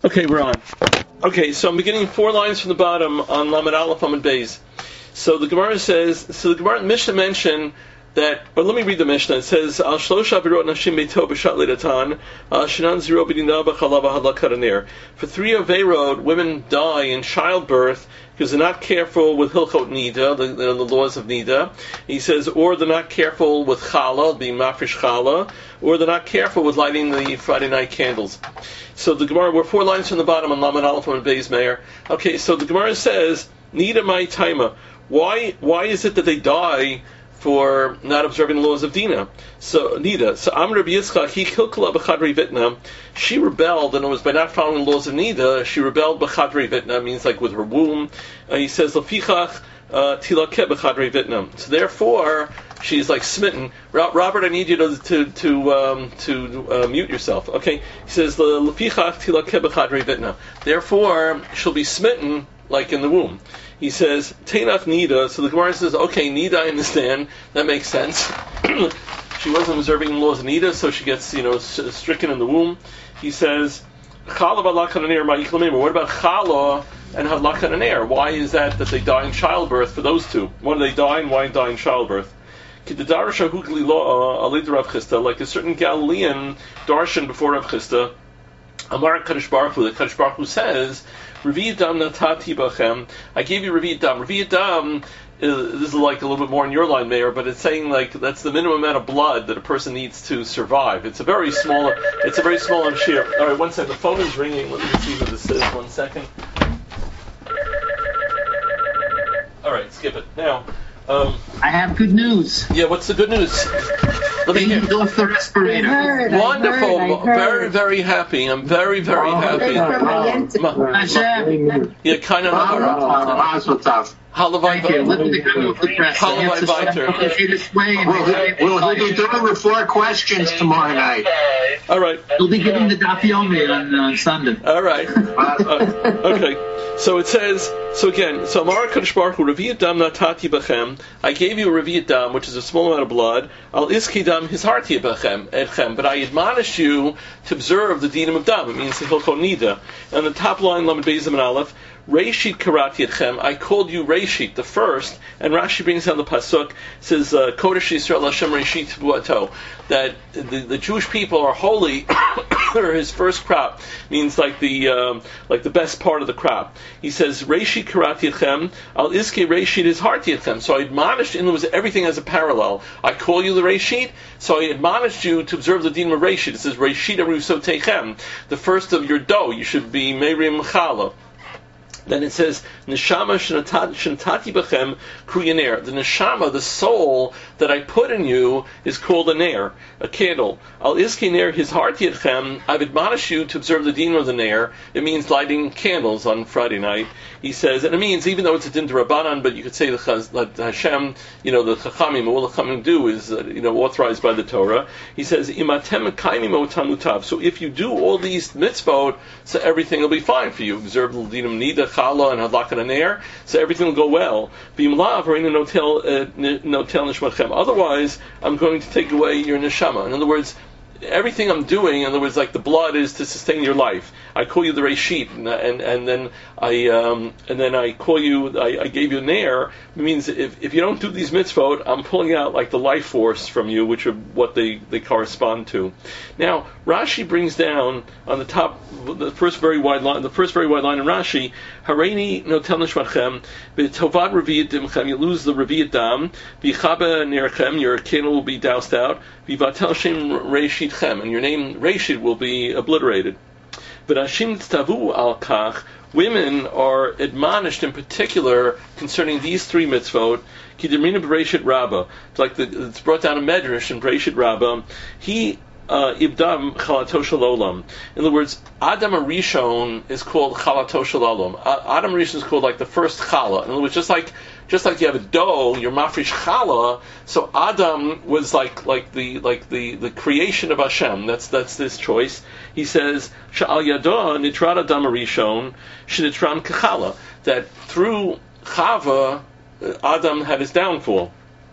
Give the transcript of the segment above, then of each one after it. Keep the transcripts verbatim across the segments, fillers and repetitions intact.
Okay, we're on. Okay, so I'm beginning four lines from the bottom on Lamed Aleph Amud Beis. So the Gemara says, so the Gemara Mishnah mentioned that, or let me read the Mishnah. It says, Al shlosha avirot nashim beito b'shat lidatan, al shenan ziro b'dina b'chalav hadlak haranir. For three averot, women die in childbirth because they're not careful with hilchot nida, the, the, the laws of nida. He says, or they're not careful with challah, being mafresh challah, or they're not careful with lighting the Friday night candles. So the Gemara, we're four lines from the bottom on Lamed Aleph Amud Beis Meir. Okay, so the Gemara says, nida mai taima. Why, why is it that they die for not observing the laws of Dina? So Nida. So Amr Rabbi Yitzchak, he kilkala b'chadrei vitna. She rebelled, and it was by not following the laws of Nida. She rebelled b'chadrei vitna, means like with her womb. Uh, he says Lefichach tilakeh b'chadrei vitna. So therefore, she's like smitten. Robert, I need you to to to, um, to uh, mute yourself. Okay. He says Lefichach tilakeh b'chadrei vitna. Therefore, she'll be smitten like in the womb. He says, Teinach Nida. So the Gemara says, okay, Nida, I understand. That makes sense. She wasn't observing the laws of Nida, so she gets, you know, stricken in the womb. He says, Chala b'halak hananer ma'ich. What about Chala and halak hananer? Why is that that they die in childbirth for those two? Why do they die and why die in childbirth? Like a certain Galilean darshan before Rav Chisda, Amar Kadosh Baruch Hu, the Kadosh Baruch Hu says, Revi Dam Natati Bachem. I gave you Revi Dam. Revi Dam, is, this is like a little bit more in your line, Mayor, but it's saying like that's the minimum amount of blood that a person needs to survive. It's a very small, it's a very small share. All right, one second. The phone is ringing. Let me see what this is. One second. All right, skip it. Now, um, I have good news. Yeah, what's the good news? Let me hear. Off the respirator. I heard, Wonderful. I heard, I heard. Very, very happy. I'm very, very oh, happy. Yeah, kind of. Thank you. Let me go with the press. Will he be doing the four questions tomorrow night? All right. He'll be giving the Daf Yomi on uh, Sunday. All right. Uh, okay. So it says, so again, so Amar Kadosh Baruch Hu, Revi'at Dam Natati Bachem. I gave you a Revi'at Dam, which is a small amount of blood. Al Iski Dam Hizharti Bachem, Edchem. But I admonish you to observe the Dinam of Dam. It means the Hilchot Nida. And the top line, Lamed Beis and Aleph, Reishit Karati Etchem. I called you Reishit, the first. And Rashi brings down the pasuk, says Kodesh Yisrael Hashem Reishit Buato, that the, the Jewish people are holy. Or his first crop means like the um, like the best part of the crop. He says Reishit Karati Etchem Al Iske Reishit is Harti Etchem. So I admonished, and there was everything as a parallel. I call you the Reishit, so I admonished you to observe the din of Reishit. It says Reishit Aruso Techem, the first of your dough. You should be Meirim Chala. Then it says, Neshama shenatati b'chem kruyaner. The neshama, the soul that I put in you, is called a ner, a candle. Al iski ner his heart yetchem. I've admonished you to observe the din of the ner. It means lighting candles on Friday night. He says, and it means, even though it's a din to Rabbanan, but you could say the chaz, that Hashem, you know, the Chachamim, all the Chachamim do is, uh, you know, authorized by the Torah. He says, Imatem kaimim otamutav. So if you do all these mitzvot, so everything will be fine for you. Observe the dinam nida, chala, and hadlak and aner, so everything will go well. Otherwise, I'm going to take away your neshama. In other words, everything I'm doing, in other words, like the blood is to sustain your life. I call you the Reishit, and and, and then I um, and then I call you. I, I gave you Ner. It means if if you don't do these mitzvot, I'm pulling out like the life force from you, which are what they, they correspond to. Now Rashi brings down on the top, the first very wide line, the first very wide line in Rashi. Hareini notel nishmachem b'tovad reviyat dimchem. You lose the reviyat dam. V'chabe nerchem. Your candle will be doused out. V'vatel shem Reishit chem, and your name Reishit will be obliterated. But Hashim Tavu al Kach, women are admonished in particular concerning these three mitzvot. Kidermina Bereshit Rabbah. It's like the, it's brought down a medrash in Bereshit Rabbah. He Ibdam Chalato Shalolam. In other words, Adam Arishon is called Chalato Shalolam. Adam Arishon is called like the first chala. In other words, just like just like you have a dough, you're mafresh chala. So Adam was like like the like the, the creation of Hashem. That's that's this choice. He says Sha'al Yado Nitrat Adam Arishon Shenitran Kachala, that through Chava Adam had his downfall.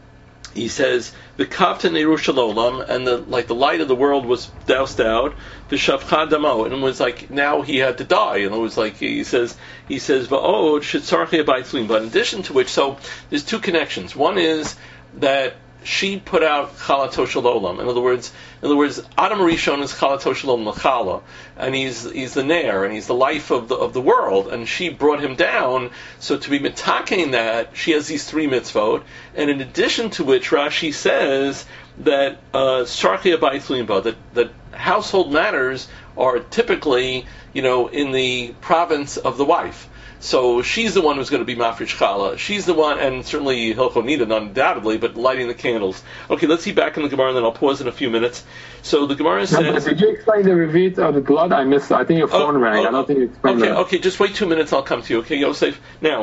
he says, the Kaftan Yerushalayim, and the like the light of the world was doused out, the Shavcha Damo, and it was like now he had to die, and it was like he says he says Va'od Shitzarche Baitlin. But in addition to which, so there's two connections. One is that she put out Chalato Shel Olam. In other words, in other words, Adam Rishon is Chalato Shel Olam L'Chala, and he's he's the Nair, and he's the life of the of the world, and she brought him down. So to be mitaking that, she has these three mitzvot, and in addition to which, Rashi says that Sarchei Abayis Limba, that that household matters are typically, you know, in the province of the wife. So she's the one who's going to be mafresh challah. She's the one, and certainly Hilchot Nida, undoubtedly, but lighting the candles. Okay, let's see back in the Gemara, and then I'll pause in a few minutes. So the Gemara says... No, did you explain the revit of the blood? I missed. I think your phone oh, rang. Oh, I don't think you explained okay, that. Okay, just wait two minutes. I'll come to you. Okay, Yosef. Now,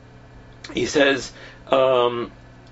he says. Um,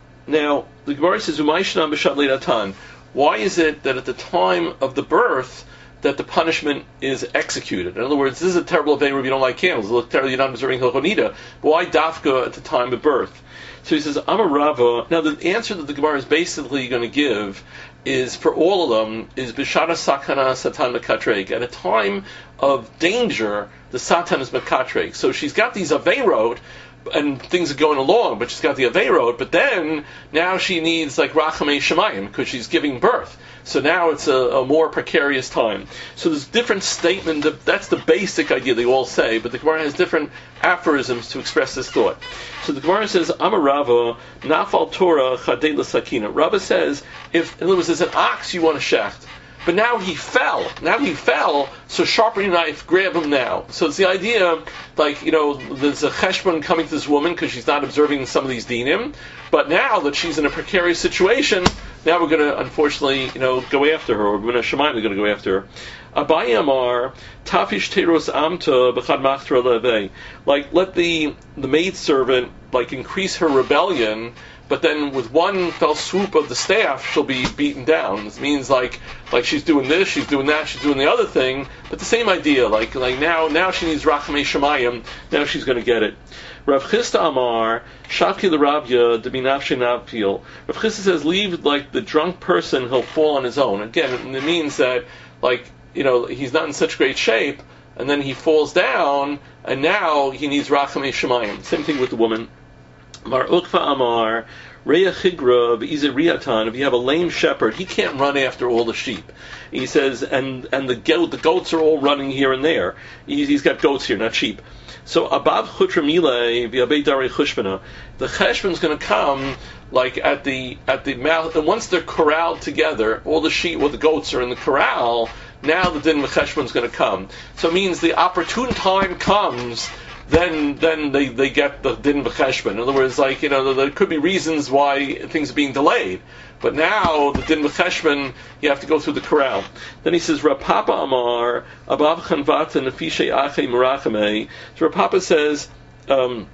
now the Gemara says, "Umayshna b'shat leidatan." Why is it that at the time of the birth that the punishment is executed? In other words, this is a terrible thing if you don't like candles. It looks terrible, you're not observing Hilchot Nida. But why dafka at the time of birth? So he says, Amar Rava. Now the answer that the Gemara is basically going to give is, for all of them, is Bishara Sakana Satan Mekatreg. At a time of danger, the Satan is Mekatreg. So she's got these Aveirot, and things are going along, but she's got the Aveirot, but then, now she needs, like, Rachamei Shemayim, because she's giving birth. So now it's a, a more precarious time. So there's different statement, that's the basic idea they all say, but the Gemara has different aphorisms to express this thought. So the Gemara says, Amar Rava, Nafal Torah Chadei L'Sakina. Rava says, if, in other words, there's an ox you want to shecht, but now he fell. Now he fell, so sharpen your knife, grab him now. So it's the idea, like, you know, there's a cheshbon coming to this woman because she's not observing some of these dinim, but now that she's in a precarious situation, now we're going to, unfortunately, you know, go after her, or we're going to Shemaim, we're going to go after her. Abaye Amar, Tafish Teros Amta B'chad Machtra Levei. Like, let the, the maidservant, like, increase her rebellion, but then with one fell swoop of the staff, she'll be beaten down. This means like like she's doing this, she's doing that, she's doing the other thing, but the same idea. Like like now now she needs Rachamei Shemayim. Now she's going to get it. Rav Chisda Amar Shavki l'Ravya Deminavshe Navpil. Rav Chisda says, leave like the drunk person, he'll fall on his own. Again, it means that like you know he's not in such great shape, and then he falls down, and now he needs Rachamei Shemayim. Same thing with the woman. Mar Ukva Amar, Reya Chigra, V'ize Riatan, if you have a lame shepherd, he can't run after all the sheep. He says, and and the goat, the goats are all running here and there. He's, he's got goats here, not sheep. So Abav Chutramile, V'abei Darei Chushbana, the cheshbon's going to come like at the at the mouth, and once they're corralled together, all the sheep, well, the goats are in the corral. Now the din cheshbon's going to come. So it means the opportune time comes. Then, then they, they get the din b'cheshbon. In other words, like you know, there could be reasons why things are being delayed, but now the din b'cheshbon, you have to go through the corral. Then he says, Rav Papa Amar Abav Chanvata Nefishe Ache Merachame. So Rav Papa says um,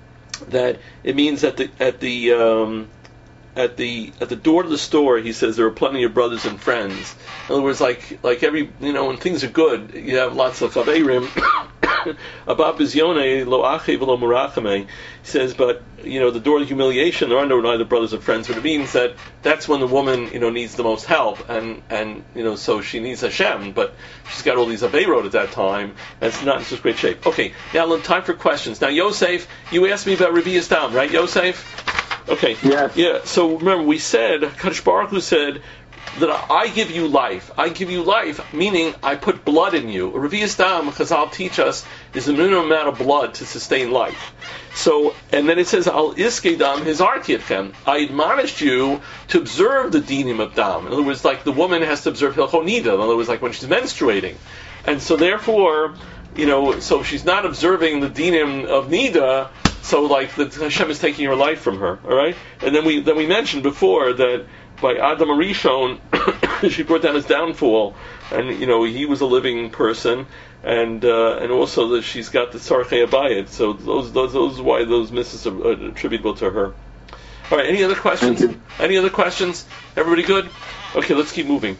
that it means at the at the um, at the at the door of the store, he says there are plenty of brothers and friends. In other words, like like every you know when things are good, you have lots of chaverim. Abab Bizyone lo ache v'lo merachame. He says, but you know, the door of humiliation, there are no neither brothers or friends. But it means that that's when the woman, you know, needs the most help, and and you know, so she needs Hashem. But she's got all these aveirot at that time, and it's not in such great shape. Okay, now time for questions. Now, Yosef, you asked me about Revi'as Dam, right, Yosef? Okay. Yes. Yeah. So remember, we said Kadosh Baruch Hu said that I give you life. I give you life, meaning I put blood in you. Revi'as Dam, Chazal teach us, is the minimum amount of blood to sustain life. So, and then it says, Al iske dam hizarti etchem. I admonished you to observe the dinim of dam. In other words, like the woman has to observe Hilchot Nida. In other words, like when she's menstruating. And so therefore, you know, so if she's not observing the dinim of Nida, so like the Hashem is taking her life from her. All right? And then we then we mentioned before that by Adam Arishon, she brought down his downfall, and you know he was a living person, and uh, and also that she's got the Sarchei Abayit. So those those those are why those misses are attributable to her. All right, any other questions? Any other questions? Everybody good? Okay, let's keep moving.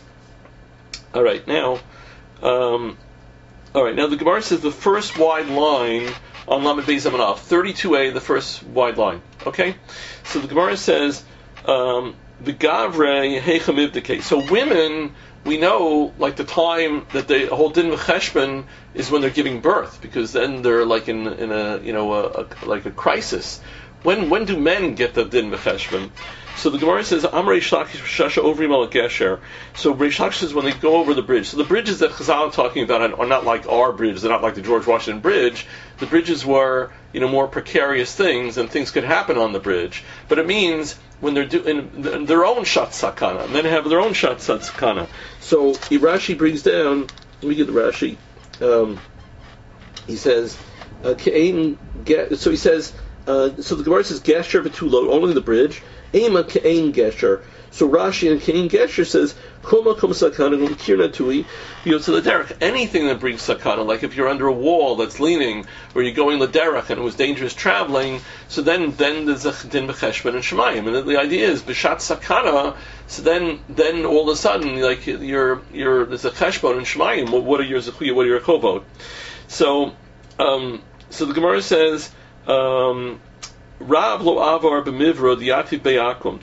All right, now, um, all right, now the Gemara says the first wide line on Lamed Beis Amanav, thirty-two A, the first wide line. Okay, so the Gemara says. Um, v'gavrei heicha mivdekei. So women, we know, like the time that they hold din v'cheshbon is when they're giving birth, because then they're like in in a you know a, a, like a crisis. When when do men get the din v'cheshbon? So the Gemara says, Am Reish Lakish Shasha Ovrim al Gesher. So Reish Lakish says when they go over the bridge. So the bridges that Chazal are talking about are not like our bridge. They're not like the George Washington Bridge. The bridges were, you know, more precarious things, and things could happen on the bridge. But it means when they're doing their own shat sakana, men have their own shat sakana. So Rashi brings down. Let me get the Rashi. Um, he says, uh, so he says. Uh, so the Gemara says Gesher v'tulo, only the bridge. Ema ke'ein Gesher. So Rashi and ke'ein Gesher says Koma kom sakana kirna tui yotze l'derech. Anything that brings sakana, like if you're under a wall that's leaning, or you're going l'derech and it was dangerous traveling, so then then there's a din b'cheshbon and shemayim, and the idea is b'shat sakana. So then then all of a sudden like you're you're there's a cheshbon and shemayim. What are your zechuya? What are your kovot? So um, so the Gemara says. Um, Rav lo avar b'mivra diativ be'akum.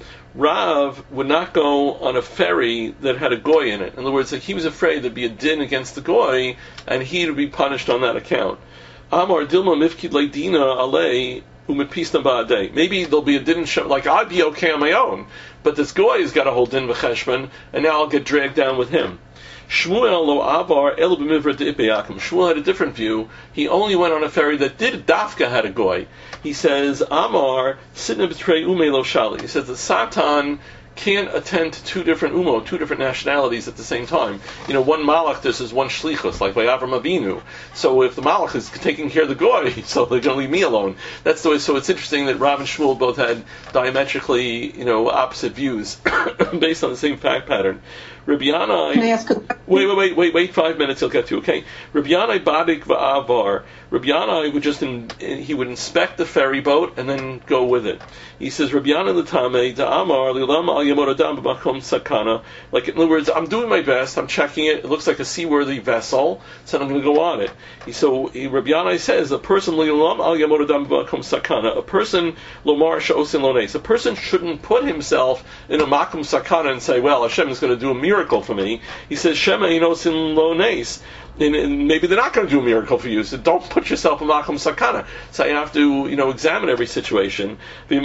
Rav would not go on a ferry that had a goy in it. In other words, like he was afraid there'd be a din against the goy, and he would be punished on that account. Amar dilma mifkid leidina alei umepista ba'adei. Maybe there'll be a din show, like I'd be okay on my own, but this goy has got a whole din v'cheshbon, and now I'll get dragged down with him. Shmuel lo avar el b'mivra de'ipeyakam. Shmuel had a different view. He only went on a ferry that did dafka had a goy. He says Amar sitna b'trei ume lo shali. He says the Satan can't attend to two different umo, two different nationalities at the same time. You know, one malach, this is one shlichus, like by Avram Avinu. So if the malach is taking care of the goy, so they're going to leave me alone. That's the way. So it's interesting that Rav and Shmuel both had diametrically, you know, opposite views based on the same fact pattern. Rabbi Yanai, Can I ask a wait, wait, wait, wait, wait, five minutes, he'll get to you, okay? Rabbi Yanai Badik Va'avar. Rabbi Yanai would just, in, he would inspect the ferry boat and then go with it. He says, Rabbi Yanai L'tamei Da'amar Li'lam Al Yamod Adam B'makom Sakana. Like, in other words, I'm doing my best, I'm checking it, it looks like a seaworthy vessel, so I'm going to go on it. He, so he, Rabbi Yanai says, a person Li'lam Al Yamod Adam B'makom Sakana, a person Lomar Sha'osin Lones, a person shouldn't put himself in a Makom Sakana and say, well, Hashem is going to do a miracle for me. He says, Shema Inosin Lones. And, and maybe they're not going to do a miracle for you, so don't put yourself in makom sakana. So you have to, you know, examine every situation. And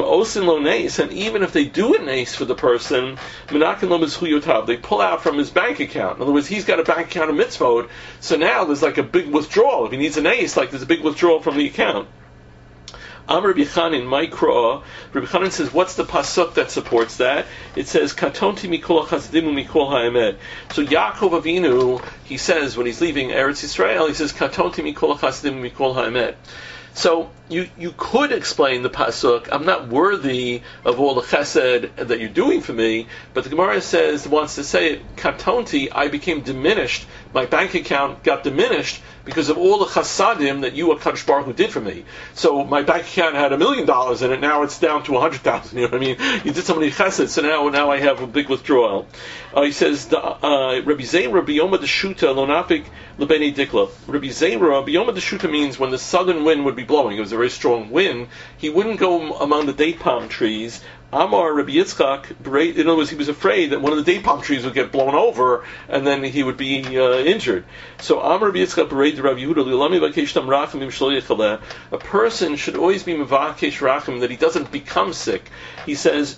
even if they do an ace for the person, they pull out from his bank account. In other words, he's got a bank account of mitzvot, so now there's like a big withdrawal. If he needs an ace, like there's a big withdrawal from the account. Amar Rabbi Chanin, Ma'ikra. Rabbi Chanin says, what's the pasuk that supports that? It says, Katonti mikol hachasidim mikol ha'emet. So Yaakov Avinu, he says, when he's leaving Eretz Yisrael, he says, Katonti mikol hachasidim mikol ha'emet. So you you could explain the pasuk, I'm not worthy of all the chesed that you're doing for me, but the Gemara says, wants to say it, Katonti, I became diminished, my bank account got diminished because of all the chasadim that you, HaKadosh Baruch Hu, did for me. So my bank account had a million dollars in it, now it's down to a hundred thousand. You know what I mean? You did so many chesed, so now now I have a big withdrawal. Uh, he says, uh, Rabbi Zein, Rabbi Yoma Deshuta, Lonapik, Lebeni Dikla. Rabbi Zein, Rabbi Yoma Deshuta means when the southern wind would be blowing, it was a very strong wind, he wouldn't go among the date palm trees. Amar Rabbi Yitzchak, in other words, he was afraid that one of the date palm trees would get blown over, and then he would be uh, injured. So Amar Rabbi Yitzchak, Rabbi Yehuda, a person should always be mevakesh rachim, that he doesn't become sick. He says,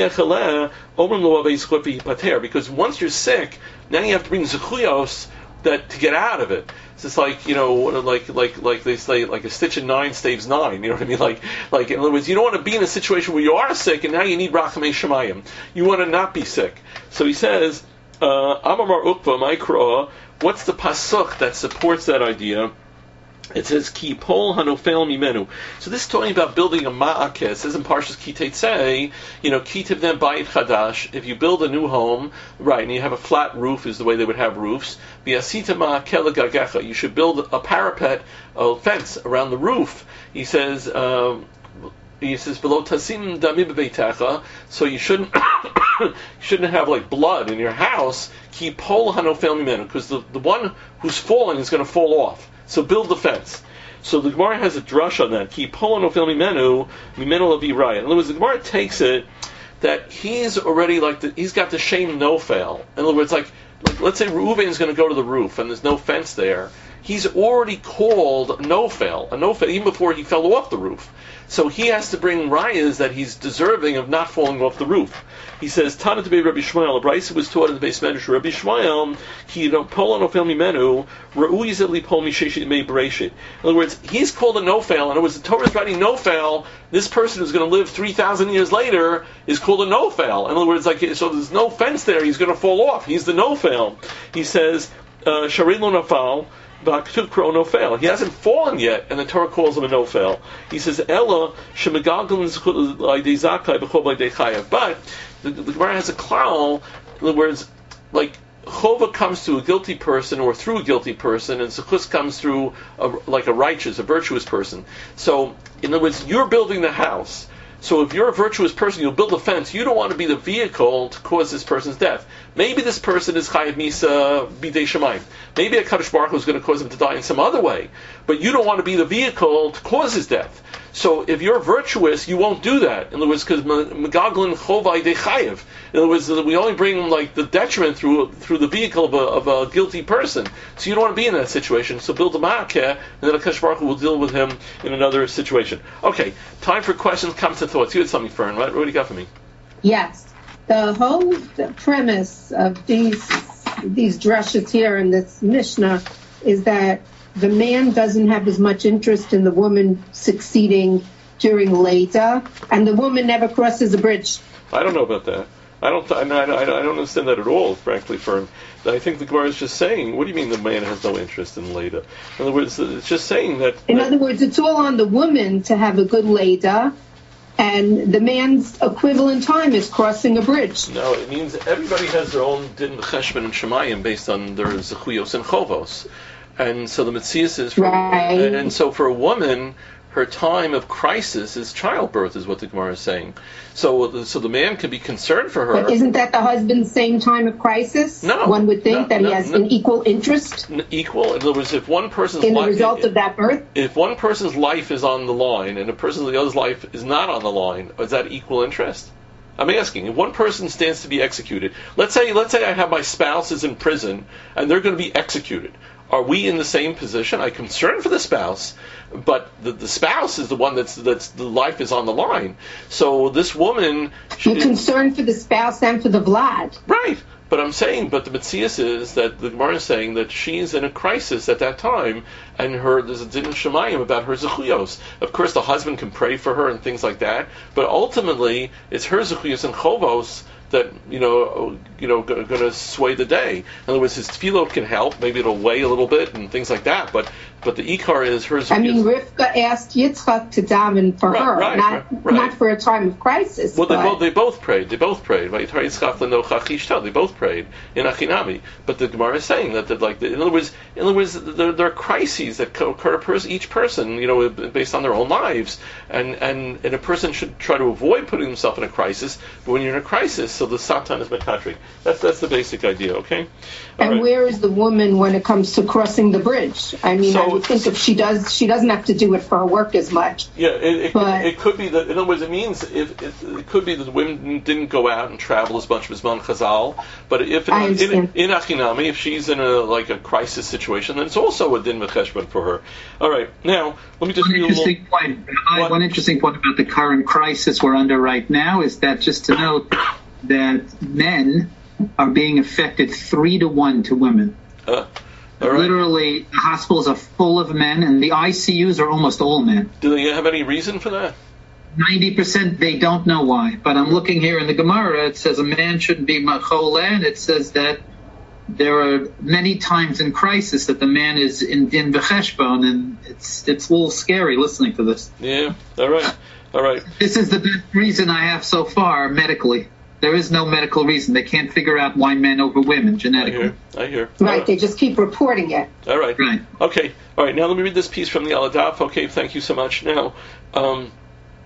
because once you're sick, now you have to bring zechuyos that to get out of it. It's just like, you know, like like like they say, like a stitch in nine staves nine. You know what I mean? Like like in other words, you don't want to be in a situation where you are sick and now you need rachamei shemayim. You want to not be sick. So he says, Amar Ukva Ma'ikra. What's the pasuk that supports that idea? It says, Ki pol hanofel mimenu. So this is talking about building a ma'akeh. It says in Parshas Ki Teitzei, you know, Ki tivnem bayit chadash. If you build a new home, right, and you have a flat roof, is the way they would have roofs. V'asita ma'akeh legagecha. You should build a parapet, a fence around the roof. He says, um, he says, below tasim dami b'beitecha. So you shouldn't, you shouldn't have like blood in your house. Ki pol hanofel mimenu, because the the one who's falling is going to fall off. So build the fence. So the Gemara has a drush on that. Ki polo no film mimenu, mimenu lavi raya. In other words, the Gemara takes it that he's already like the, he's got the shame no fail. In other words, like, like let's say Reuven's going to go to the roof and there's no fence there. He's already called no fail, a no fail, even before he fell off the roof. So he has to bring rayas that he's deserving of not falling off the roof. He says, Tana to be Rabbi Shmuel. Brisa was taught in the base medrash. Rabbi Shmuel, he don't pol no fail mimenu, ra'ui zeli pol misheshit mei bereshit. In other words, he's called a no fail. In other words, the Torah is writing no fail. This person who's going to live three thousand years later is called a no fail. In other words, like so, there's no fence there. He's going to fall off. He's the no fail. He says, Sharit lo nafal. No fail. He hasn't fallen yet, and the Torah calls him a no fail. He says, "Ella shemegalgalin zakai b'chol b'dei chayav." But the, the Gemara has a klal, in other words, like chova comes to a guilty person or through a guilty person, and zechus comes through a, like a righteous, a virtuous person. So, in other words, you're building the house. So if you're a virtuous person, you'll build a fence. You don't want to be the vehicle to cause this person's death. Maybe this person is chayav misa b'dei shemayim. Maybe a Kadosh Baruch Hu is going to cause him to die in some other way. But you don't want to be the vehicle to cause his death. So if you're virtuous, you won't do that. In other words, because megaglin chovai de chayav. In other words, we only bring like the detriment through through the vehicle of a, of a guilty person. So you don't want to be in that situation. So build a ma'akeh, and then a Kadosh Baruch Hu will deal with him in another situation. Okay, time for questions, comments, and thoughts. You had something, Fern, right? What do you got for me? Yes. The whole premise of these these drashas here in this Mishnah is that the man doesn't have as much interest in the woman succeeding during Leda, and the woman never crosses a bridge. I don't know about that. I don't. I, mean, I, I don't understand that at all, frankly, Fern. I think the Gemara is just saying, what do you mean the man has no interest in Leda? In other words, it's just saying that... In that, other words, it's all on the woman to have a good Leda, and the man's equivalent time is crossing a bridge. No, it means everybody has their own din cheshbon and shemayim based on their zechuyos and chovos. And so the Metzias is... For, right. and, and so for a woman, her time of crisis is childbirth, is what the Gemara is saying. So, so the man can be concerned for her. But isn't that the husband's same time of crisis? No. One would think no, that no, he has no. an equal interest Equal? In other words, if one person's in the life, result of that birth? If one person's life is on the line and a person's the other's life is not on the line, is that equal interest? I'm asking, if one person stands to be executed, let's say let's say I have my spouse is in prison and they're going to be executed. Are we in the same position? I'm concerned for the spouse, but the, the spouse is the one that's that's the life is on the line. So this woman, she, You're concerned for the spouse and for the Vlad. Right. But I'm saying, but the Metzias is that the Gemara is saying that she's in a crisis at that time, and her there's a din shemayim about her zechuyos. Of course, the husband can pray for her and things like that, but ultimately it's her zechuyos and chovos that you know, you know, going to sway the day. In other words, his tefillot can help. Maybe it'll weigh a little bit and things like that. But but the ikar is her. I mean, Rivka asked Yitzchak to daven for right, her, right, not right, right. not for a time of crisis. Well, they but... both they both prayed. They both prayed. They both prayed in Achinami. But the Gemara is saying that, that like, in other words, in other words, there, there are crises that occur to each person, you know, based on their own lives, and, and and a person should try to avoid putting himself in a crisis. But when you're in a crisis, so the Satan is Mekatri. That's that's the basic idea. Okay. All and right. Where is the woman when it comes to crossing the bridge? I mean, So- I would think if she does, she doesn't have to do it for her work as much. Yeah, it, it, But- it could be that. In other words, it means if it, it could be that the women didn't go out and travel as much as Bisman Chazal. But if in, I in, understand. in Achinami, if she's in a like a crisis situation, then it's also a din v'cheshbon for her. All right, now let me just One read a little. interesting point. uh, What? One interesting point about the current crisis we're under right now is that just to note that men are being affected three to one to women. Uh, all right. Literally, the hospitals are full of men, and the I C Us are almost all men. Do they have any reason for that? ninety percent they don't know why. But I'm looking here in the Gemara, it says a man shouldn't be machole, and it says that there are many times in crisis that the man is in din v'cheshbon, and it's it's a little scary listening to this. Yeah. All right. All right. This is the best reason I have so far medically. There is no medical reason. They can't figure out why men over women I genetically. hear. I hear. Right? All They just keep reporting it. All right. Right. Okay. All right. Now let me read this piece from the Aladaf. Okay. Thank you so much. Now, um,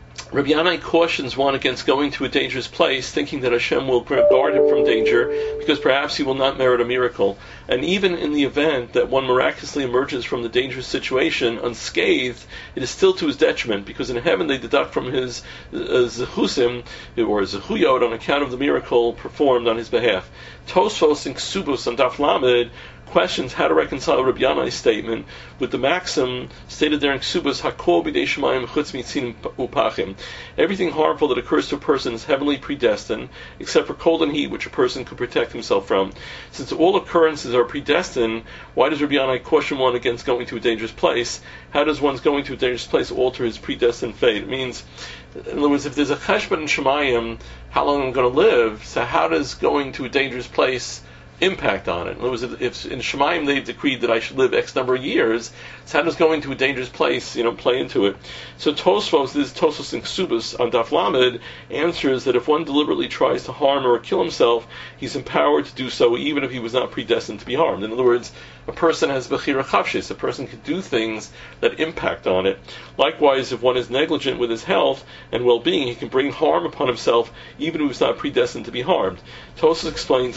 Rabbi Yanai cautions one against going to a dangerous place, thinking that Hashem will guard him from danger, because perhaps he will not merit a miracle. And even in the event that one miraculously emerges from the dangerous situation unscathed, it is still to his detriment, because in heaven they deduct from his uh, zechusim, or zechuyot, on account of the miracle performed on his behalf. Tosfos in Ksubos on Daf Lamed questions how to reconcile Rabbi Yanai's statement with the maxim stated there in Ksubas, Hakol b'dei shemayim chutz mitzin upachim. Everything harmful that occurs to a person is heavenly predestined, except for cold and heat, which a person could protect himself from. Since all occurrences are predestined, why does Rabbi Yanai caution one against going to a dangerous place? How does one's going to a dangerous place alter his predestined fate? It means, in other words, if there's a cheshbon in shemayim, how long I'm going to live, so how does going to a dangerous place impact on it? In other words, if, if in Shemayim they've decreed that I should live X number of years, so how does going to a dangerous place, you know, play into it? So Tosfos, this Tosfos in Ksubas on Daf Lamed, answers that if one deliberately tries to harm or kill himself, he's empowered to do so even if he was not predestined to be harmed. In other words, a person has bechira chavshis, a person can do things that impact on it. Likewise, if one is negligent with his health and well-being, he can bring harm upon himself even if he was not predestined to be harmed. Tosfos explains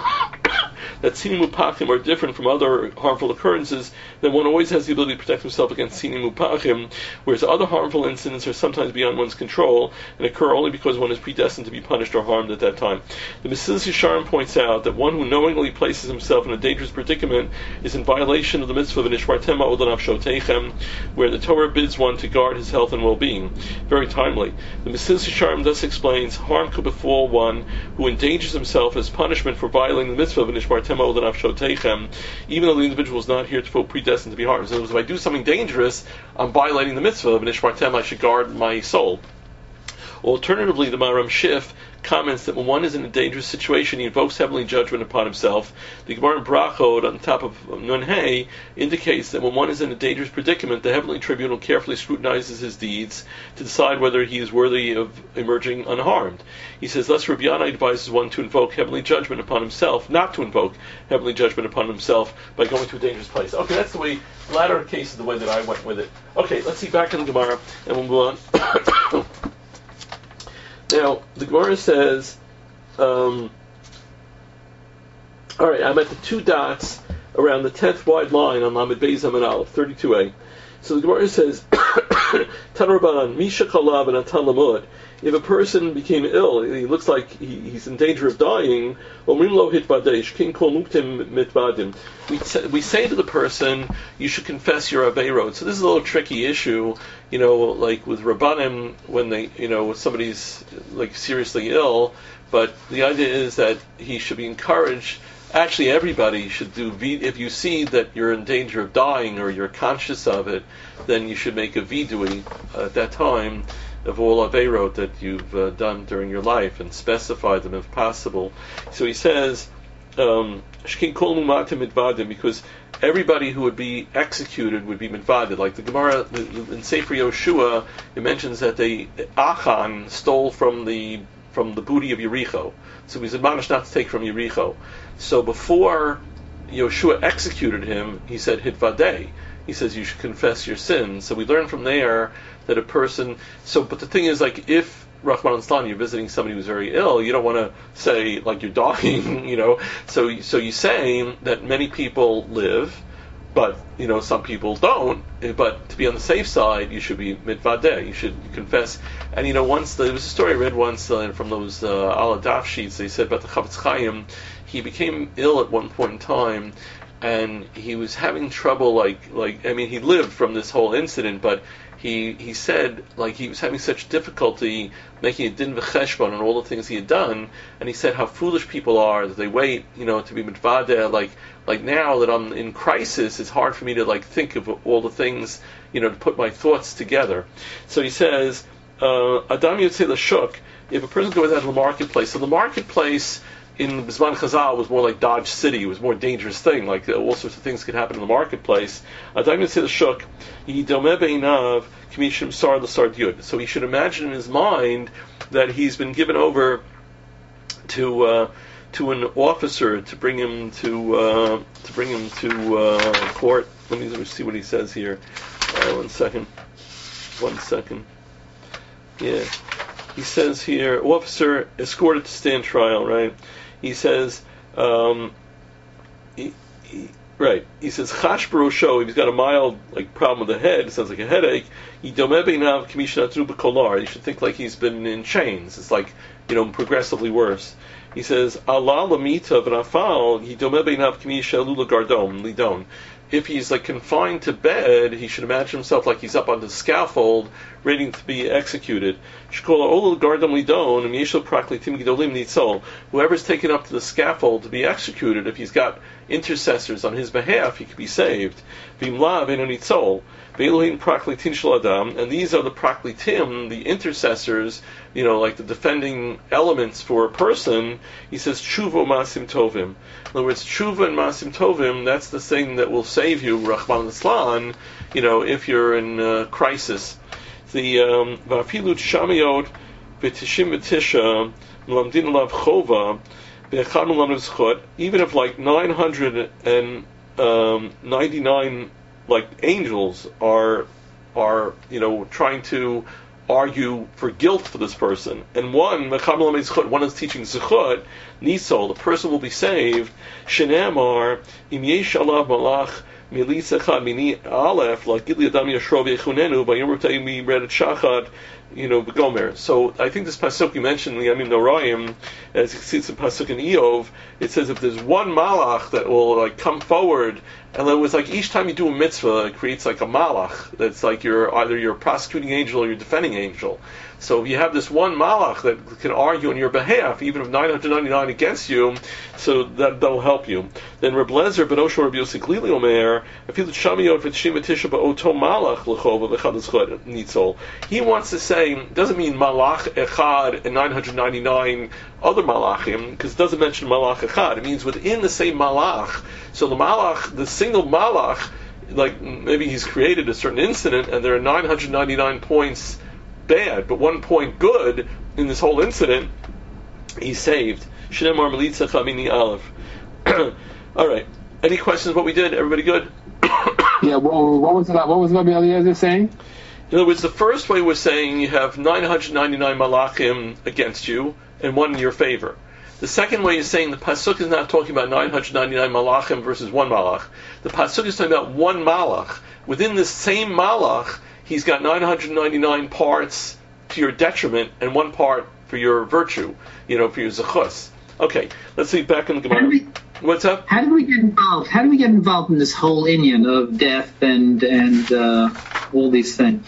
that sinim upachim are different from other harmful occurrences, that one always has the ability to protect himself against sinim upachim, whereas other harmful incidents are sometimes beyond one's control and occur only because one is predestined to be punished or harmed at that time. The Mesilas Yesharim points out that one who knowingly places himself in a dangerous predicament is in violation of the mitzvah of Nishmartem ha'od l'nafsho teichem, where the Torah bids one to guard his health and well-being. Very timely. The Mesilas Yesharim thus explains, harm could befall one who endangers himself as punishment for violating the mitzvah of Nishmartem ha'od l'nafsho teichem, even though the individual is not heretofore predestined to be harmed. So if I do something dangerous, I'm violating the mitzvah of Nishmartem, I should guard my soul. Alternatively, the Maharam Shif comments that when one is in a dangerous situation, he invokes heavenly judgment upon himself. The Gemara in Brachot on top of Nun Hey indicates that when one is in a dangerous predicament, the heavenly tribunal carefully scrutinizes his deeds to decide whether he is worthy of emerging unharmed. He says, thus Rabbi Yanai advises one to invoke heavenly judgment upon himself, not to invoke heavenly judgment upon himself by going to a dangerous place. Okay, that's the way, the latter case is the way that I went with it. Okay, let's see, back in the Gemara, and we'll move on. Now, the Gemara says, um, all right, I'm at the two dots around the tenth wide line on Lamed Beis Amud Aleph, thirty-two A. So the Gemara says, Tan Rabbanan, Misha Chalav and Atan Lamud. If a person became ill, he looks like he, he's in danger of dying, Omrim lo hitbadesh, king kol muktim mitbadim. We say, we say to the person, you should confess your aveirot. So this is a little tricky issue, you know, like with Rabbanim, when they, you know, somebody's like seriously ill, but the idea is that he should be encouraged. Actually, everybody should do, if you see that you're in danger of dying or you're conscious of it, then you should make a vidui at that time of all aveirot that you've uh, done during your life and specify them if possible. So he says, um, because everybody who would be executed would be mitvadim. Like the Gemara in Sefer Yoshua, it mentions that they Achan stole from the from the booty of Yericho. So he's admonished not to take from Yericho. So before Yoshua executed him, he said hitvadei. He says you should confess your sins. So we learn from there that a person. So, but the thing is, like, if Rahman al-Islam, you're visiting somebody who's very ill, you don't want to say like you're dying, you know. So, so you say that many people live, but you know some people don't. But to be on the safe side, you should be mitvadeh. You should confess. And you know, once there was a story I read once uh, from those uh, Ala Daf sheets. They said about the Chavetz Chaim, he became ill at one point in time. And he was having trouble, like, like I mean, he lived from this whole incident, but he he said, like, he was having such difficulty making a din v'cheshbon on all the things he had done, and he said how foolish people are, that they wait, you know, to be mitvadeh, like, like now that I'm in crisis, it's hard for me to, like, think of all the things, you know, to put my thoughts together. So he says, Adam Yotzei L'Shuk, if a person goes out to the marketplace, so the marketplace in Zman Chazal was more like Dodge City. It was a more dangerous thing. Like all sorts of things could happen in the marketplace. Adam Yotzei L'Shuk, Yidameh Beinav K'mishim Sar L'Sar Yud. So he should imagine in his mind that he's been given over to uh, to an officer to bring him to uh, to bring him to uh, court. Let me see what he says here. Uh, one second. One second. Yeah. He says here, officer escorted to stand trial, right? He says, um, he, he, right, he says, Chash Barosho, if he's got a mild like problem with the head, it sounds like a headache, you should think like he's been in chains. It's like, you know, progressively worse. He says, Allah lamita v'nafal, yidomebeinav k'misha lula gardom, lidon. If he's like confined to bed, he should imagine himself like he's up on the scaffold, waiting to be executed. Whoever's taken up to the scaffold to be executed, if he's got intercessors on his behalf, he could be saved. And these are the praklitim, the intercessors, you know, like the defending elements for a person. He says, tshuva masim tovim. In other words, tshuva and masim tovim, that's the thing that will save you, Rahman Islan, you know, if you're in a crisis. The vafilut shamiot v'tishim v'tisha mlamdin alav chova v'echad melamed zchut, even if like nine hundred ninety-nine like angels are are you know trying to argue for guilt for this person, and one v'echad melamed zchut, one is teaching zchut, nisol, the person will be saved. Shenamar im yesh alav malach. Milisa Chad Mini Aleph, like Gidli Adam Yashro V'Echunenu, by Yom Tov we read at Shachad, you know, Gomer. So I think this pasuk you mentioned, the Yamim Noraim, as you see it's a pasuk in Eov, it says if there's one malach that will like come forward, and it was like each time you do a mitzvah, it creates like a malach that's like you're either your prosecuting angel or your defending angel. So if you have this one malach that can argue on your behalf, even if nine hundred ninety-nine against you, so that that'll help you. Then Reb Lezer ben Osho Rabbi Yossi Glili Omer, he wants to say, doesn't mean malach echad and nine hundred ninety-nine other malachim, because it doesn't mention malach echad. It means within the same malach. So the malach, the single malach, like maybe he's created a certain incident, and there are nine hundred ninety-nine points bad, but one point good in this whole incident, he's saved. Shnemar Melitza Chamini Aleph. All right. Any questions? What we did? Everybody good? Yeah. What, what was that? What was Rabbi Eliezer saying? In other words, the first way we're saying you have nine hundred ninety-nine malachim against you and one in your favor. The second way is saying the pasuk is not talking about nine hundred ninety-nine malachim versus one malach. The pasuk is talking about one malach. Within this same malach, he's got nine hundred ninety-nine parts to your detriment and one part for your virtue, you know, for your zechus. Okay, let's see back in the Gemara. We, What's up? How do we get involved? How do we get involved in this whole inyan of death and and uh, all these things?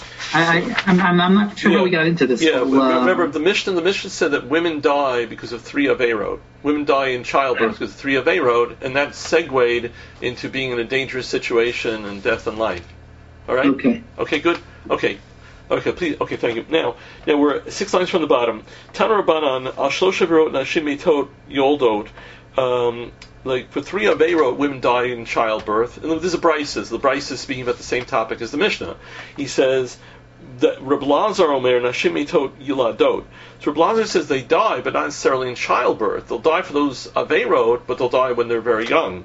I, I, I'm, I'm not sure yeah. how we got into this. Yeah, whole, but uh, remember the Mishnah. The Mishnah said that women die because of three averot. Women die in childbirth because of three averot, and that segued into being in a dangerous situation and death and life. All right. Okay. Okay. Good. Okay. Okay. Please. Okay. Thank you. Now, now we're six lines from the bottom. Tana Rabbanan al shlosha averot nashim meitot yoldot. Um, like for three averot, women die in childbirth. And there's a Brises. The Brises speaking about the same topic as the Mishnah. He says that Reb Lazar Omer nashim meitot yiladot. So Reb Lazar says they die, but not necessarily in childbirth. They'll die for those averot, but they'll die when they're very young.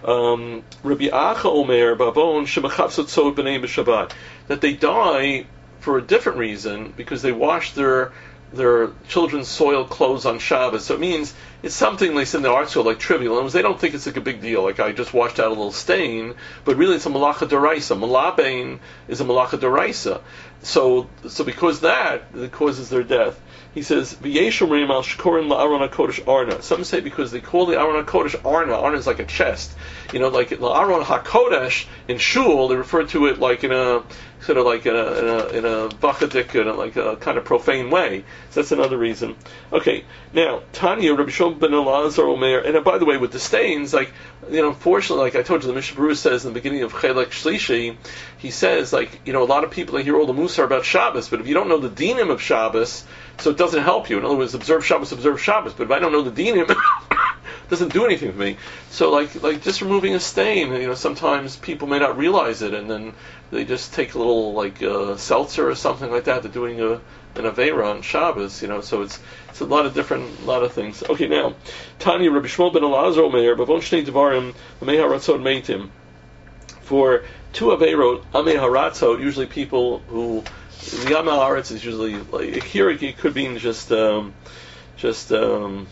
Um, Rabbi Acha Omer Babon Shemachapsot Sod B'nei B'Shabbat, that they die for a different reason because they wash their their children's soiled clothes on Shabbos. So it means it's something they said in the art school like trivial. In other words, they don't think it's like a big deal. Like I just washed out a little stain, but really it's a malacha deraisa. Malabain is a malacha deraisa. So so because that it causes their death. He says, V'yeshomrim al shkorin la'aron HaKodesh Arna. Some say because they call the Aron HaKodesh Arna. Arna is like a chest. You know, like the Aron HaKodesh in Shul, they refer to it like in a, sort of like in a, in a, in a vachadik, in a, like a kind of profane way. So that's another reason. Okay, now, Tanya, Rabbi Shlomo ben Elazar Omer, and uh, by the way, with the stains, like, you know, unfortunately, like I told you, the Mishnah Berurah says in the beginning of Chelek Shlishi, he says, like, you know, a lot of people, they hear all the Musar about Shabbos, but if you don't know the dinim of Shabbos, so it doesn't help you. In other words, observe Shabbos, observe Shabbos. But if I don't know the dinim, it doesn't do anything for me. So, like, like just removing a stain, you know, sometimes people may not realize it, and then they just take a little, like, uh, seltzer or something like that. They're doing a, an Aveira on Shabbos, you know. So it's it's a lot of different, lot of things. Okay, now, Tanya, Rabbi Shmuel ben Elazar Omer, Bavon Shnei Devarim, Meha Ratzon Meitim. For two Aveirot, Ame Haratzot, usually people who, the Ame Haaretz is usually, like, here it could mean just, um, just, um,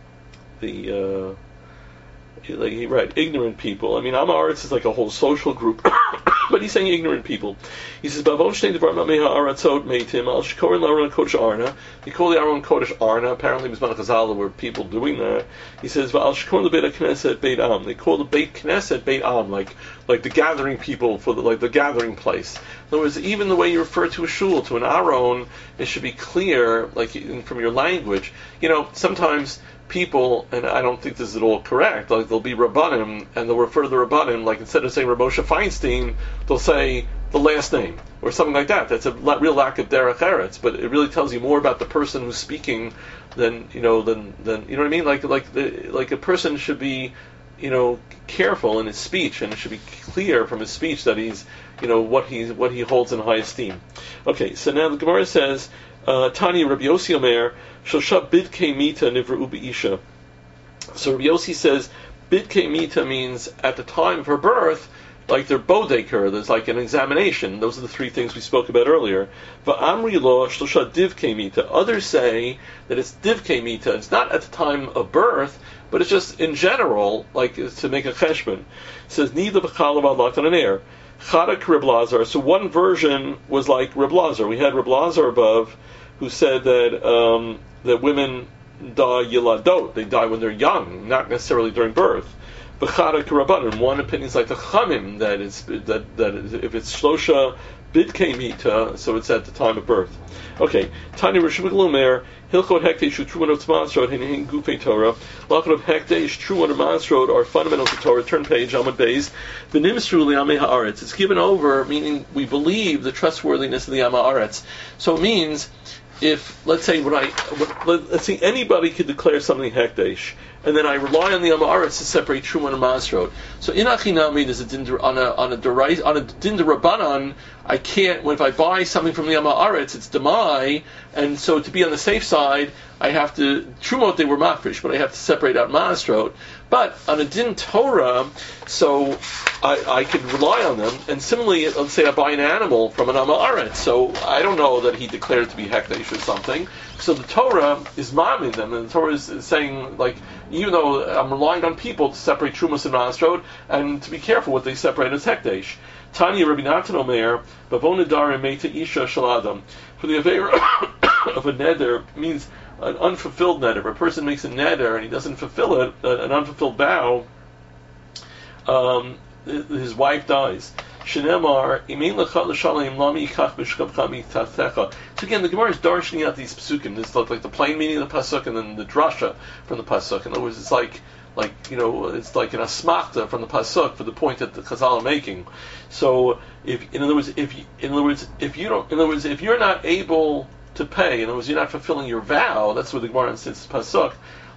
the, uh, like he right, ignorant people. I mean, Am Haaretz is like a whole social group, but he's saying ignorant people. He says, "Bavon shnei devar ma'mei ha'aratzot meitim al shkorin la'aron kodesh Arna." They call the Aron Kodesh Arna. Apparently, Mizman Chazal there were people doing that. He says, "Va'al shkorin leBeit Knesset Beit Am." They call the Beit Knesset Beit Am, like like the gathering people for the like the gathering place. In other words, even the way you refer to a shul, to an Aron, it should be clear, like in, from your language. You know, sometimes people, and I don't think this is at all correct, like they'll be Rabbanim, and they'll refer to the Rabbanim, like instead of saying Rav Moshe Feinstein, they'll say the last name, or something like that. That's a la- real lack of derech eretz, but it really tells you more about the person who's speaking than, you know, than, than you know what I mean? Like, like, the, like a person should be, you know, careful in his speech, and it should be clear from his speech that he's, you know, what he, what he holds in high esteem. Okay, so now the Gemara says, uh, Tani Rabbi Yossi Omer, Shosha bidkei mita nivru be'isha. So Rabbi Yossi says bidkei mita means at the time of her birth, like they're bodeker, there's like an examination. Those are the three things we spoke about earlier. Va'amri lo shosha divkei mita. Others say that it's divkei mita. It's not at the time of birth, but it's just in general, like to make a cheshbon. It says nida b'chalav adlak on an air. Chadak Reb Lazar. So one version was like Reb Lazar. We had Reb Lazar above, who said that um, that women die yiladot, they die when they're young, not necessarily during birth. V'chada k'rabbanan. One opinion is like the Chamim, that it's that that if it's shlosha bidkei mita, so it's at the time of birth. Okay, Tani Rosh Hashanah Hilchot Hekdesh Truman of Tzmansrod in Gufei Torah. Lachot of Hekdesh Truman of Mansrod are fundamental to Torah. Turn page Amud Beis. V'nimsru li'amei haaretz. It's given over, meaning we believe the trustworthiness of the Amei Haaretz. So it means, if, let's say, when I, let's say anybody could declare something Hekdesh, and then I rely on the Amei Haaretz to separate Truman and Masrot. So in Achinami, there's a din on a on a derais, on a din Rabbanan. I can't. When if I buy something from the Amei Haaretz, it's demai, and so to be on the safe side, I have to Trumot they were mafresh, but I have to separate out Masrot. But on a din Torah, so I, I could rely on them. And similarly, let's say I buy an animal from an Amei Haaretz, so I don't know that he declared it to be Hekdesh or something. So the Torah is mamid them, and the Torah is, is saying, like, even though I'm relying on people to separate Trumas and Masrot, and to be careful what they separate as Hekdesh. Tanya Rabbi Natan Omer, Bavonadarim Meita Isha Shaladam. For the Aveira of a neder means an unfulfilled neder. If a person makes a neder and he doesn't fulfill it, an unfulfilled vow, um, his wife dies. Shenemar, Imein Lechat L'Shalem Lami Yikach B'Shkavcha Mitatecha. So again, the Gemara is darshaning out these pasukim. This is like the plain meaning of the pasuk and then the drasha from the pasuk. In other words, it's like, like you know, it's like an asmachta from the pasuk for the point that the Chazal are making. So, if in other words, if you, in other words, if you don't, in other words, if you're not able to pay, in other words, you're not fulfilling your vow. That's what the Gemara says in pasuk.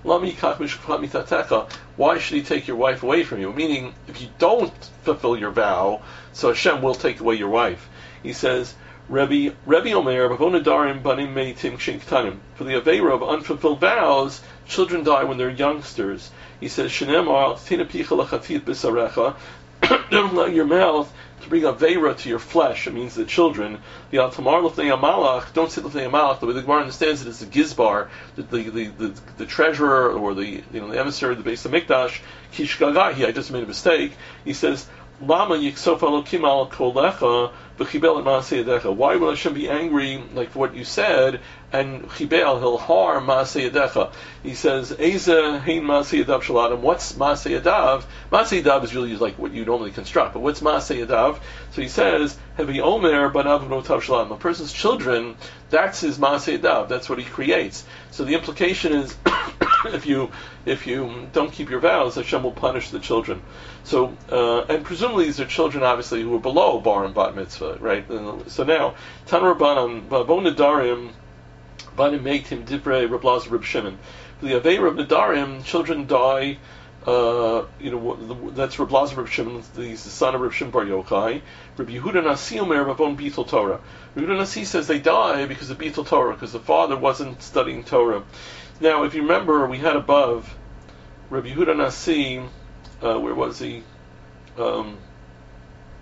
Why should he take your wife away from you? Meaning, if you don't fulfill your vow, so Hashem will take away your wife. He says, Rebbe, Rebbe Omer, Bavonadarim Banim Meitim Shinktanim. For the Aveira of unfulfilled vows, children die when they're youngsters. He says, Shenemar, Tina Picha Lachatit Bisarecha. Don't allow your mouth to bring Aveira to your flesh. It means the children. The Altamar Lefnei Amalach, don't say Lefnei Amalach. The way the Gemara understands it is the Gizbar, the the, the, the, the treasurer or the you know the emissary of the Beis HaMikdash. Kishgagahi, I just made a mistake. He says, Lama Yiksof Elokim Al Kolecha V'chibel et Maaseh Yedecha. Why will Hashem be angry like for what you said? And Chibel, he'll harm Maaseh Yedecha. He says, Eza Hein Maaseh Yedav Shaladim. What's Maaseh Yedav? Maaseh Yedav is really like what you normally construct, but what's Maaseh Yedav? So he says, Hevi Omer Banav V'notav Shaladim. A person's children, that's his Maaseh Yedav. That's what he creates. So the implication is, if you if you don't keep your vows, Hashem will punish the children. So uh, and presumably these are children, obviously, who are below bar and bat mitzvah, right? So now, Tanur Rabbanan Bavonadarim Banim Meitim Divrei Reb Lazar Reb Shimon. For the Aveira of Nadarim, children die. Uh, you know that's Reb Lazar Reb Shimon. He's the son of Reb Shimon Bar Yochai. Reb Yehuda Nasi Omer Bavon Beitul Torah. Reb Yehuda Nasi says they die because of Beitul Torah, because the father wasn't studying Torah. Now, if you remember, we had above Rabbi Yehuda Nasi, uh, where was he? Um,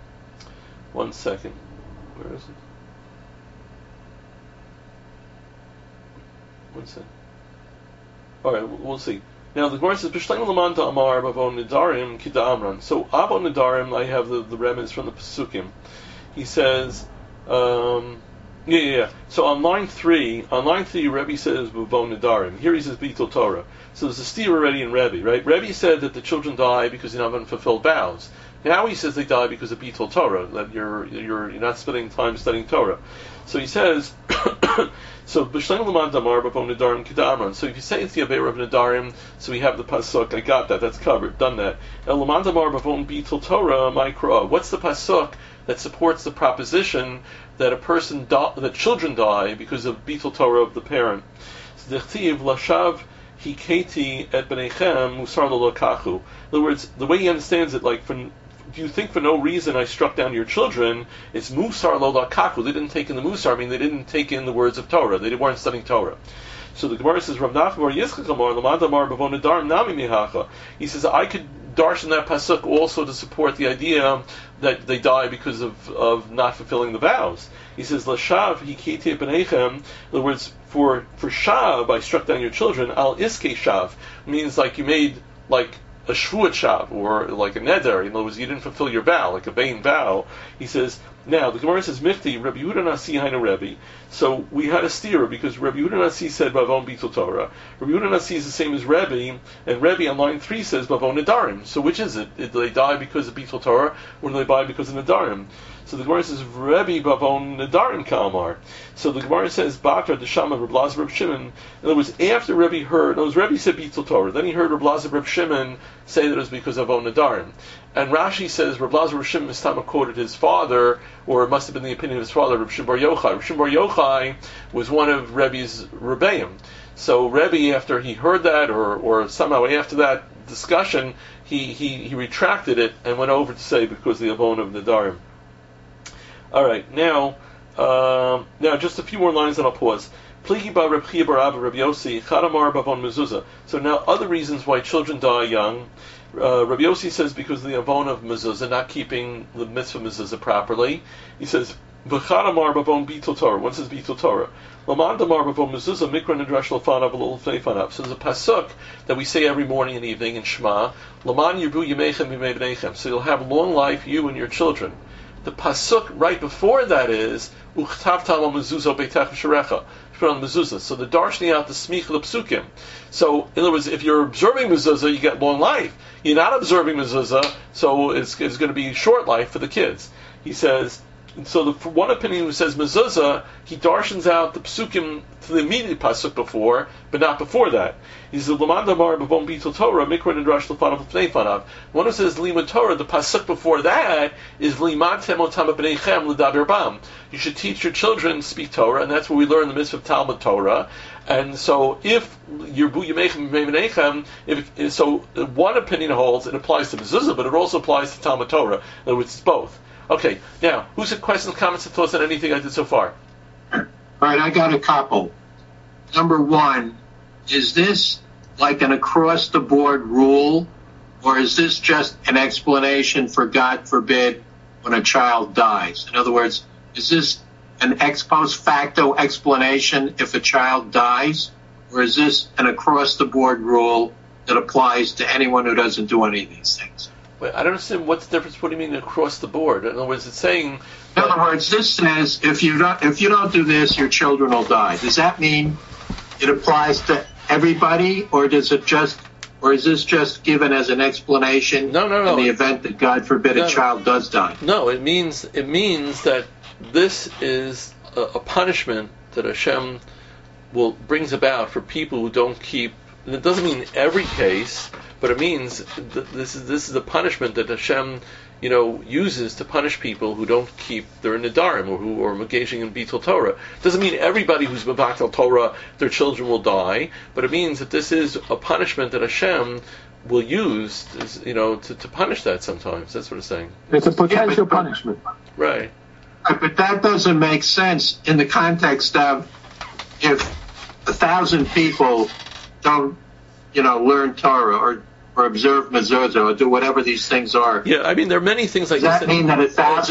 One second. Where is it? One second. All right, we'll see. Now the Gemara says, "B'shleim lamanta amar b'avon nidarim kita amran." So avon nidarim, I have the the remnants from the Pesukim. He says, um, yeah, yeah, yeah. So on line three, on line three, Rebbe says b'avon nidarim. Here he says B'tul Torah. So there's a steer already in Rebbe, right? Rebbe said that the children die because they haven't fulfilled vows. Now he says they die because of B'tul Torah, that you're you're you're not spending time studying Torah. So he says. So b'shleim l'man damar b'avon nidarim k'da'amran. So if you say it's the Aveira of Nidarim, so we have the pasuk. I got that. That's covered. Done that. El l'man damar b'avon b'tul Torah ma'ikra. What's the pasuk that supports the proposition that a person di- that children die because of b'tul Torah of the parent? D'chtiv lashav hiketi et b'neichem musar lo lakachu. In other words, the way he understands it, like from. If you think for no reason I struck down your children, it's musar lo lakaku. They didn't take in the musar. I mean, they didn't take in the words of Torah. They weren't studying Torah. So the Gemara says, Rav Nachman bar Yitzchak amar l'madamar b'avon nidarim nami mihacha. He says, I could darshan that pasuk also to support the idea that they die because of, of not fulfilling the vows. He says, Lashav hiketi b'neichem. In other words, for for shav, I struck down your children. Al iske shav means like you made like a shvuat shav, or like a neder. In other words, you didn't fulfill your vow, like a vain vow. He says, now, the Gemara says, Mifti, Rabbi Yehuda Nasi hainu Rebbe. So we had a steer, because Rabbi Yehuda Nasi said, Bavon B'tul Torah. Rabbi Yehuda Nasi is the same as Rebbe, and Rebbe on line three says, Bavon Nidarim. So which is it? Do they die because of B'tul Torah, or do they die because of Nidarim? So the Gemara says, Rebbe Bavon Nidarim Kamar. So the Gemara says, Bakar Deshama Reb Lazar Reb Shimon. In other words, after Rebbe heard, in other words, Rebbe said B'tul Torah, then he heard Reb Lazar Reb Shimon say that it was because of Bavon Nidarim. And Rashi says Reb Lazar Reb Shimon Mistama quoted his father, or it must have been the opinion of his father, Reb Shimon bar Yochai. Reb Shimon bar Yochai was one of Rebbe's Rebbeim. So Rebbe, after he heard that, or, or somehow after that discussion, he, he, he retracted it and went over to say because of the Avon of Nidarim. All right, now um, now just a few more lines and I'll pause. Pligi ba Reb Chia bar Abba Reb Yossi Chadamar bavon mezuzah. So now other reasons why children die young. Uh, Rabbi Yossi says because of the avon of mezuzah, not keeping the mitzvah mezuzah properly. He says v'chadamar bavon b'tul Torah. One says b'tul Torah. Laman damar bavon mezuzah mikra nedrash l'fanav v'l'l'fnei fanav. So there's a pasuk that we say every morning and evening in Shema. Laman yirbu yemechem b'mei b'neichem. So you'll have long life, you and your children. The pasuk right before that is uchtav tal mezuzah beitach v'sharecha. Put on mezuzah. So the darshni out the smich the psukim. So in other words, if you're observing mezuzah, you get long life. You're not observing mezuzah, so it's, it's going to be short life for the kids. He says. So the, for one opinion who says mezuzah, he darshans out the psukim to the immediate pasuk before, but not before that. He says l'mandamar b'von b'tul Torah mikra nedrash l'fanav l'fnei fanav. One who says limud Torah, the pasuk before that is limantem otam b'neichem l'daber bam. You should teach your children speak Torah, and that's where we learn the mitzvah of Talmud Torah. And so if yirbu yemechem b'neichem, if so, one opinion holds it applies to mezuzah, but it also applies to Talmud Torah. In other words, it's both. Okay, now, who's had questions, comments, and thoughts on anything I did so far? All right, I got a couple. Number one, is this like an across-the-board rule, or is this just an explanation for, God forbid, when a child dies? In other words, is this an ex post facto explanation if a child dies, or is this an across-the-board rule that applies to anyone who doesn't do any of these things? Wait, I don't understand what's the difference. What do you mean across the board? In other words, it's saying. In other words, this says if you don't if you don't do this, your children will die. Does that mean it applies to everybody, or does it just, or is this just given as an explanation? No, no, no. In the event that God forbid no, a child does die. No, it means it means that this is a, a punishment that Hashem will brings about for people who don't keep. And it doesn't mean every case. But it means that this is this is a punishment that Hashem, you know, uses to punish people who don't keep their nidarim or who are engaging in b'tul Torah. It doesn't mean everybody who's mevatel Torah, their children will die, but it means that this is a punishment that Hashem will use, you know, to, to punish that sometimes. That's what it's saying. It's a potential yeah, but, punishment. Right. But that doesn't make sense in the context of if a thousand people don't, you know, learn Torah or or observe mezuzah or do whatever these things are. Yeah, I mean, there are many things like Does this. Does that mean that a thousand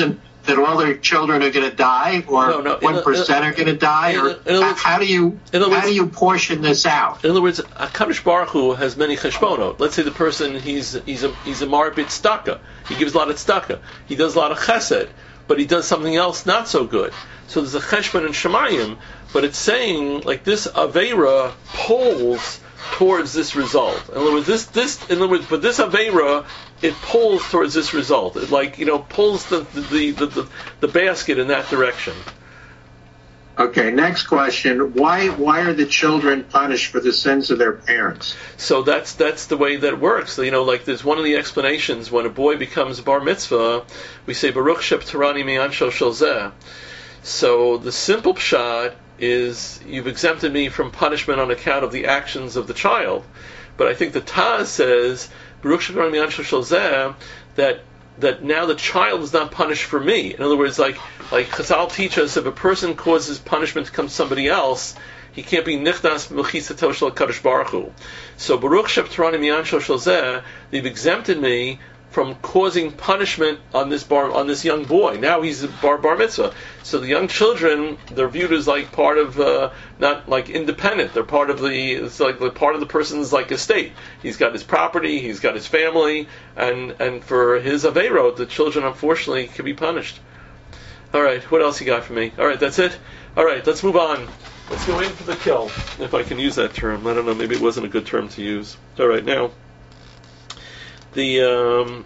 that all their children are going to die, or No, no, in one a- percent are going to die, in or a- in other how, words- how do you in other how words- do you portion this out? In other words, HaKadosh Baruch Hu has many cheshbonot. Let's say the person, he's he's a he's a marbit tzedakah. He gives a lot of tzedakah. He does a lot of chesed, but he does something else not so good. So there's a cheshbon in Shemayim, but it's saying like this Aveira pulls towards this result. In other words, this this in other words, but this Aveira, it pulls towards this result. It like you know pulls the the the, the, the basket in that direction. Okay, next question. Why why are the children punished for the sins of their parents? So that's that's the way that it works. You know, like there's one of the explanations when a boy becomes bar mitzvah, we say Baruch Sheptarani Mi'ansho Shel Zeh. So the simple pshat is you've exempted me from punishment on account of the actions of the child. But I think the Taz says Baruch Sheptarani Mi'ansho Shel Zeh that that now the child is not punished for me. In other words, like like Chazal teach us, if a person causes punishment to come to somebody else, he can't be nichnas b'mechisato shel HaKadosh Baruch Hu. So Baruch Sheptarani Mi'ansho Shel Zeh, they've exempted me from causing punishment on this bar on this young boy. Now he's a bar bar mitzvah. So the young children, they're viewed as like part of uh, not like independent. They're part of the it's like the part of the person's like estate. He's got his property, he's got his family, and and for his aveirot, the children unfortunately can be punished. All right, what else you got for me? All right, that's it. All right, let's move on. Let's go in for the kill, if I can use that term. I don't know, maybe it wasn't a good term to use. All right, now. The um,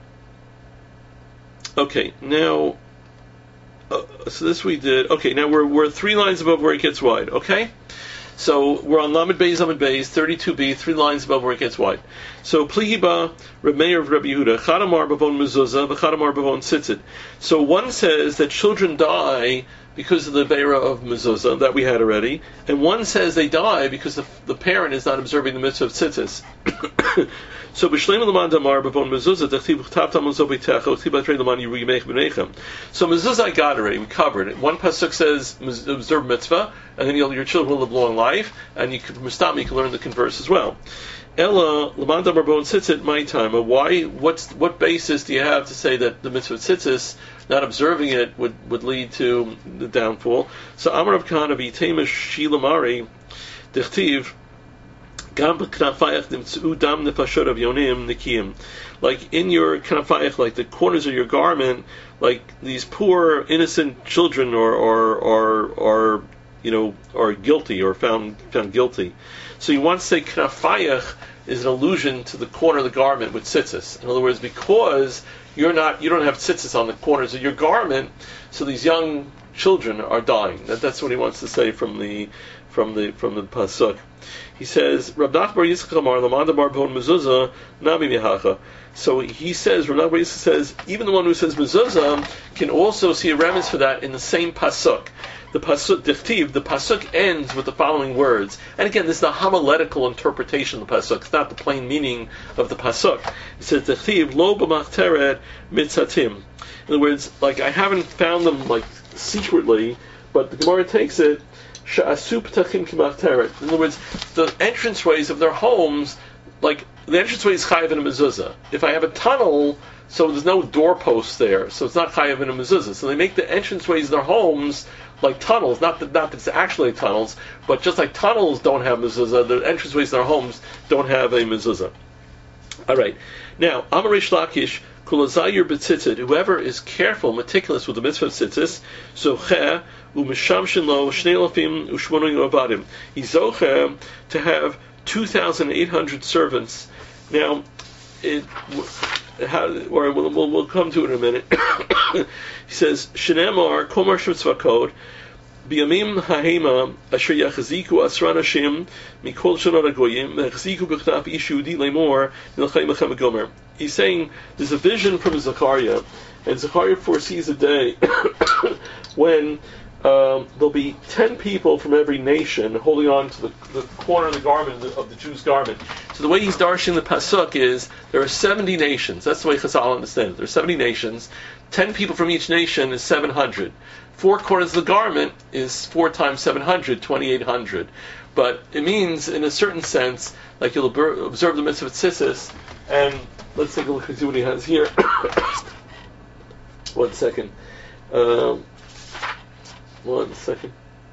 okay now, uh, so this we did. Okay, now we're we're three lines above where it gets wide. Okay, so we're on Lamed Beis Lamed Beis thirty-two b, three lines above where it gets wide. So Plihiba Reb Meir of Rabbi Yehuda Chadamar Bavon Mezuzah V'Chadamar Bavon Tzitzit. So one says that children die because of the Veira of Mezuzah that we had already, and one says they die because the, the parent is not observing the mitzvah of tzitzis. So b'shleim l'man damar b'von mezuzah t'chtiv t'avtam l'zov b'techa t'chtiv b'trei l'man yirigimech b'nechem. So mezuzah I got already, we covered it. One pasuk says observe mitzvah, and then you'll, your children will live long life, and you can mustami, you can learn the converse as well. Ella l'man damar b'von tzitzit my time. Why? What's what basis do you have to say that the mitzvah of tzitzis, not observing it, would, would lead to the downfall? So Amar of Kana v'yitemish shilamari d'chtiv. Like in your kanafayach, like the corners of your garment, like these poor innocent children or or or, or you know are guilty or found found guilty. So you want to say kanafayach is an allusion to the corner of the garment with tzitzis. In other words, because you're not you don't have tzitzis on the corners of your garment, so these young children are dying. That, that's what he wants to say from the from the from the pasuk. He says, Rab Nachman bar Yitzchak Amar Lamanda bar B'on Mezuzah Nami Mihacha. So he says, Rab Nachman bar Yitzchak says, even the one who says Mezuzah can also see a remnants for that in the same pasuk. The pasuk Dichtiv, the pasuk ends with the following words. And again, this is the homiletical interpretation of the pasuk. It's not the plain meaning of the pasuk. It says Dichtiv Lo b'machteret mitzatim. In other words, like I haven't found them like secretly, but the Gemara takes it. In other words, the entranceways of their homes, like the entranceway is chayav in a mezuzah. If I have a tunnel, so there's no doorposts there, so it's not chayav in a mezuzah. So they make the entranceways of their homes like tunnels, not that not that it's actually tunnels, but just like tunnels don't have mezuzah, the entranceways of their homes don't have a mezuzah. All right, now Amar Reish Lakish. Whoever is careful, meticulous with the mitzvah of tzitzis, so cheh u'mishamshin lo shnei alafim u'shmonim avadim. He's zocher to have two thousand eight hundred servants. Now, it, how, or we'll, we'll, we'll come to it in a minute. He says, Shenemar komar shmitzvah Biyamim ha'hema asher yachaziku asra nashim mikol shanot hagoyim yachaziku b'chnaf ish Yehudi lemor nilchay mechem gomer. He's saying there's a vision from Zechariah, and Zechariah foresees a day when um, there'll be ten people from every nation holding on to the, the corner of the garment of the, of the Jew's garment. So the way he's darshing the pasuk is there are seventy nations. That's the way Chazal understands it. There are seventy nations. Ten people from each nation is seven hundred. Four corners of the garment is four times seven hundred, twenty-eight hundred. But it means, in a certain sense, like you'll observe the mitzvah of tzitzis, and let's take a look and see what he has here. One second. Um, one second.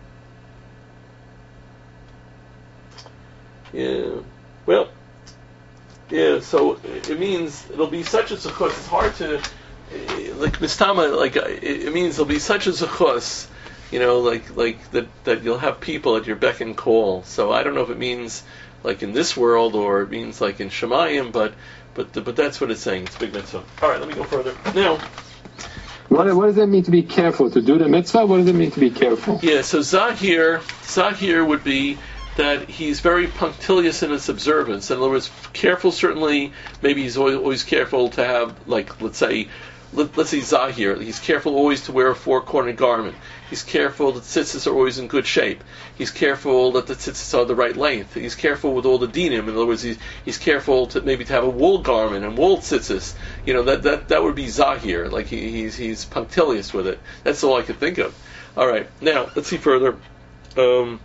Yeah. Well, yeah, so it means it'll be such a zechus. It's hard to, like, mistama, like, it means it'll be such a zechus, you know, like, like that, that you'll have people at your beck and call. So I don't know if it means, like, in this world, or it means, like, in Shemayim, but, but, but that's what it's saying. It's a big mitzvah. All right, let me go further. Now, What, what does it mean to be careful? To do the mitzvah? What does it mean to be careful? yeah, so Zahir, Zahir would be that he's very punctilious in his observance. In other words, careful certainly, maybe he's always, always careful to have, like, let's say, let, let's say Zahir, he's careful always to wear a four-cornered garment. He's careful that tzitzis are always in good shape. He's careful that the tzitzis are the right length. He's careful with all the dinim. In other words, he's, he's careful to maybe to have a wool garment and wool tzitzis. You know, that, that, that would be Zahir. Like, he, he's, he's punctilious with it. That's all I could think of. All right, now, let's see further. Um...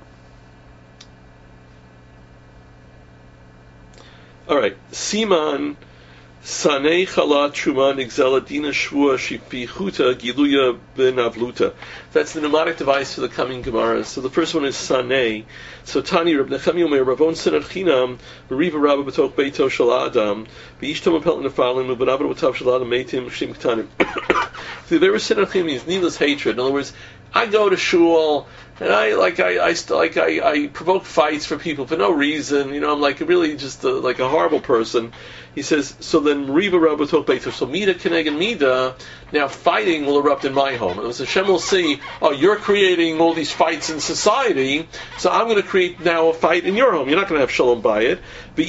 All right, Siman Sanei Chala Truma Nigzela Dina Shvua Shifichuta Giluya Ben Avluta. That's the mnemonic device for the coming Gemaras. So the first one is Sanei. So Tani Reb Nechemi Omer Ravon Senat Chinam Riva Rabba B'Tok Beito Shel Adam V'Ishtam Apel Nefalim U'Benavra B'Tav Shel Adam Meitim Shim Ktanim. The very Senat Chinam means needless hatred. In other words, I go to shul and I like I, I like I, I provoke fights for people for no reason. You know, I'm like really just a, like a horrible person. He says, so then Riva Rabba Tok Beito, so Mida Keneged Mida, now fighting will erupt in my home. And so Hashem will see, oh, you're creating all these fights in society, so I'm going to create now a fight in your home. You're not going to have shalom by it.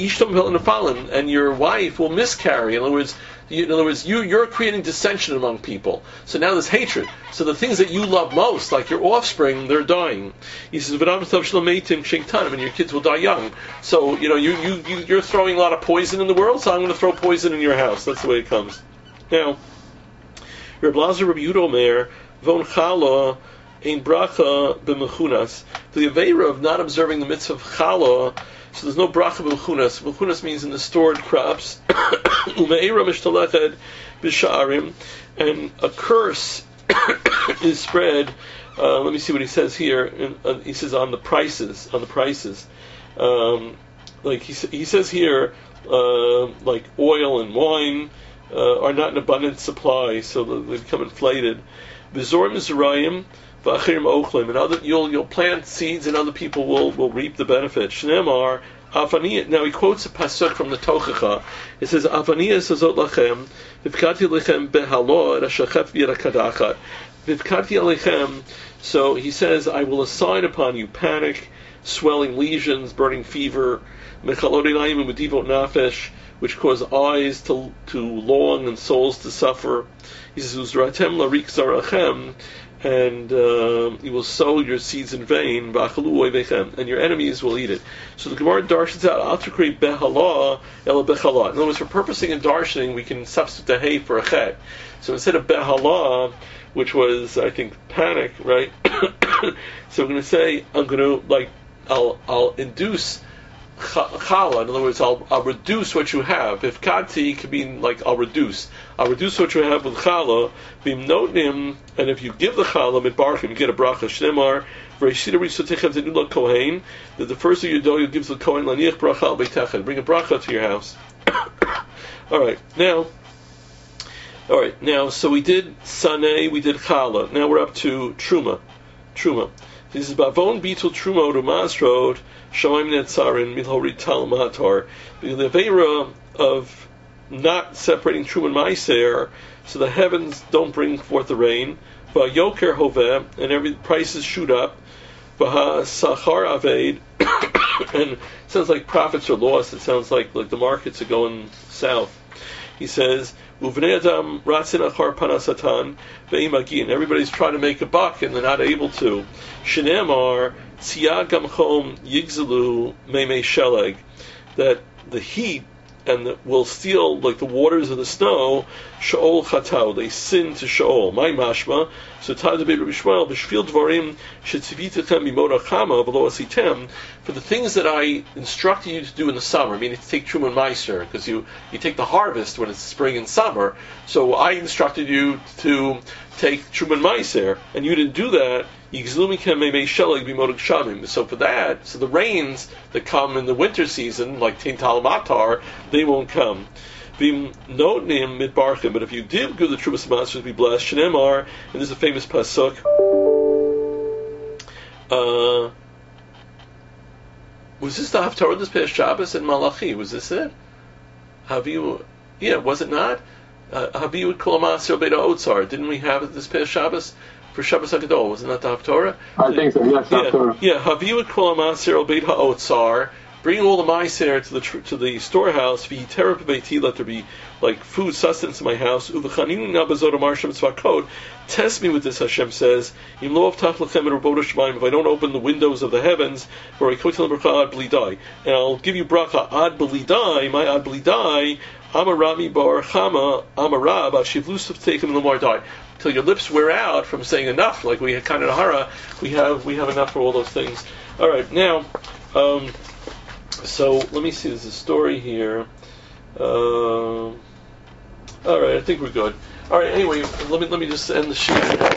And your wife will miscarry. In other words, you, in other words, you, you're creating dissension among people. So now there's hatred. So the things that you love most, like your offspring, they're dying. He says, and your kids will die young. So, you know, you, you, you, you're throwing a lot of poison in the world, so I'm going to throw poison in your house. That's the way it comes. Now, Reb Lazar Reb Yehuda Omer, Von Chala, Ein Bracha B'Mechunas. The Aveira of not observing the mitzvah of Chala, so there's no bracha b'mechunas. Mechunas means in the stored crops. Ume'era mishtaleched b'sha'arim, and a curse is spread. Uh, let me see what he says here. In, uh, he says on the prices, on the prices. Um, like he he says here, uh, like oil and wine uh, are not in abundant supply, so they become inflated. V'zorim zerayim. And other, you'll you'll plant seeds, and other people will, will reap the benefit. Shneimar Avaniya. Now he quotes a pasuk from the Tochacha. It says, "Avaniya sazot lachem, v'vkati lechem behalo rashachef yirakadachat, v'vkati alechem." So he says, "I will assign upon you panic, swelling lesions, burning fever, mechalodinayim medivot nafesh, which cause eyes to to long and souls to suffer." He says, "Uzratem larik zarachem." And uh, you will sow your seeds in vain, and your enemies will eat it. So the Gemara darshans out, I'll create behala ela bechala. In other words, for purposing and darshaning, we can substitute a hay for a chet. So instead of behala, which was, I think, panic, right? So we're going to say, I'm going to, like, I'll, I'll induce chala. In other words, I'll, I'll reduce what you have. If kati could mean like I'll reduce, I'll reduce what you have with chala. Bimnotim, and if you give the chala midbarchim, you get a bracha. Shnemar v'reshita risotechem zedula kohen. That the first of your dough you give to the kohen laniach bracha al beitachem. Bring a bracha to your house. All right, now. All right, now. So we did saneh, we did chala. Now we're up to truma. Truma. This is bavon bitul truma rumaz road. Shoim netzarin milhori talmatar. The aveira of not separating truma and meiser, so the heavens don't bring forth the rain. Va'yoker hoveh, and every prices shoot up. Vaha sachar aved, and it sounds like profits are lost. It sounds like like the markets are going south. He says, Uvnei adam ratzin achar panasatan ve'imagin. Everybody's trying to make a buck and they're not able to. Shenemar tzia gamchom yigzalu meimei sheleg. That the heat and will steal like the waters of the snow. Shaol chatau, they sin to Shaol. My mashma. So Tad Rabbi Shmuel b'shvil dvarim shetzivitechem b'mod achama v'lo asitem, for the things that I instructed you to do in the summer, meaning to take Truma and Meiser, because you you take the harvest when it's spring and summer. So I instructed you to take Truma and Meiser, and you didn't do that. So for that, so the rains that come in the winter season, like Tain Talamatar, they won't come. But if you did give the Trumas Master, be blessed. Shnemar, and there's a famous pasuk. Uh, was this the Haftarah this past Shabbos in Malachi? Was this it? Have you? Yeah, was it not? Have you Kol Maser Beita Otzar? Didn't we have it this past Shabbos? For Shabbos HaGadol, wasn't that the Haftarah? I think so, yes, yeah, Haftarah. Yeah, Haviu Kol HaMaser El Beit HaOtzar, bring all the Meiser to the tr- to the storehouse, V'yiterah B'beiti, let there be like food, sustenance in my house, Uv'chaninu Nabazot Amar Shem Tzvakot, test me with this, Hashem says, Im Lo Avtach Lechem Et Rabot HaShemayim, if I don't open the windows of the heavens, or I Kotel Bracha Ad B'lidai, and I'll give you Bracha Ad B'lidai, my Ad B'lidai, Amarami Bar Chama, Amarab, Ashivlusuf Taken Lamar till your lips wear out from saying enough, like we had kind of hara, we have we have enough for all those things. All right, now, um, so let me see. There's a story here. Uh, all right, I think we're good. All right. Anyway, let me let me just end the sheet.